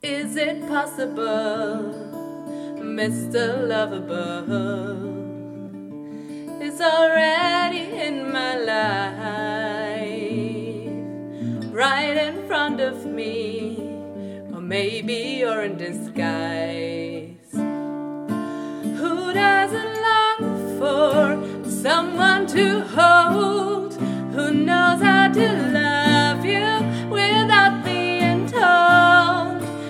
Is it possible, Mr. Lovable is already in my life, right in front of me, or maybe you're in disguise? Who doesn't long for someone to hold, who knows how to love?